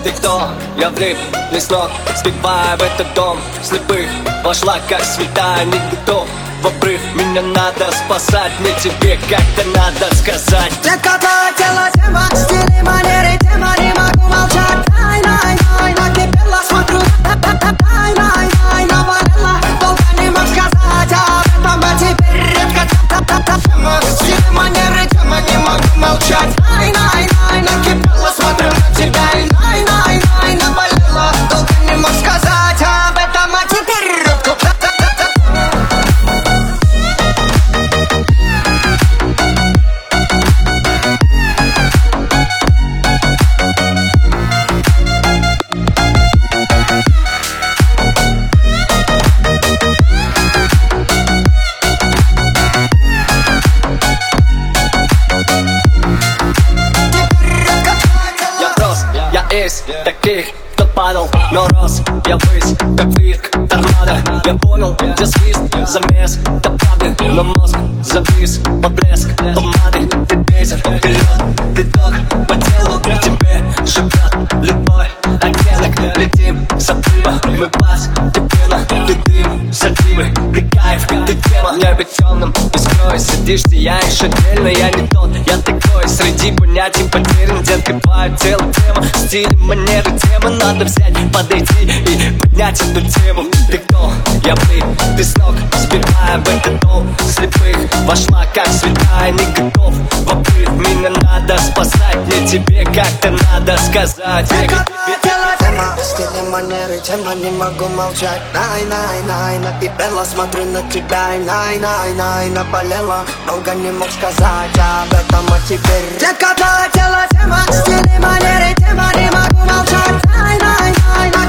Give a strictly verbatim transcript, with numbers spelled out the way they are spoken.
Ты кто? Я влип, с ног, сбивая в этот дом слепых. Вошла как святая, не готов в обрыв. Меня надо спасать, мне тебе как-то надо сказать. Детка, твое тело тема, стиль и манеры тема, не могу молчать. Ай-най-най, накипело, смотрю, ай-най-най, навалила. Долго не мог сказать об этом, а теперь редко. Стиль и манеры тема, не могу молчать. Ай-най-най, накипело, смотрю на тебя. Ай-най-най, навалила. Долго не мог сказать об этом, а теперь редко. Из таких, кто падал, но рос я ввысь, как вирк, торнадо. Я понял, где свист, замес, это правды, но мозг завис, поблеск помады. Ты ветер, ты лед, ты ток по телу, тебе живет любой оттенок. Летим с отрыва, мы постепенно, ты дым, сативы, ты кайф, ты тема. В небе темном, искрой сидишь, сияешь отдельно. Я не тот, я такой, среди понятий потерян. Детка, твое тело тема, стиль, манеры, тема. Надо взять, подойти и поднять эту тему. Ты кто? Я блин, ты с ног, сбивая в этот дом слепых. Вошла как святая, не готов в обрыв. Меня надо спасать, мне тебе как-то надо сказать. Тема, стиль и манеры, тема, не могу молчать. Най-най-най, накипело, смотрю на тебя. Най-най-най, наболело, долго не мог сказать об этом, а теперь. Детка, твое тело, тема, стиль и манеры, тема, не могу молчать. Най-най-най.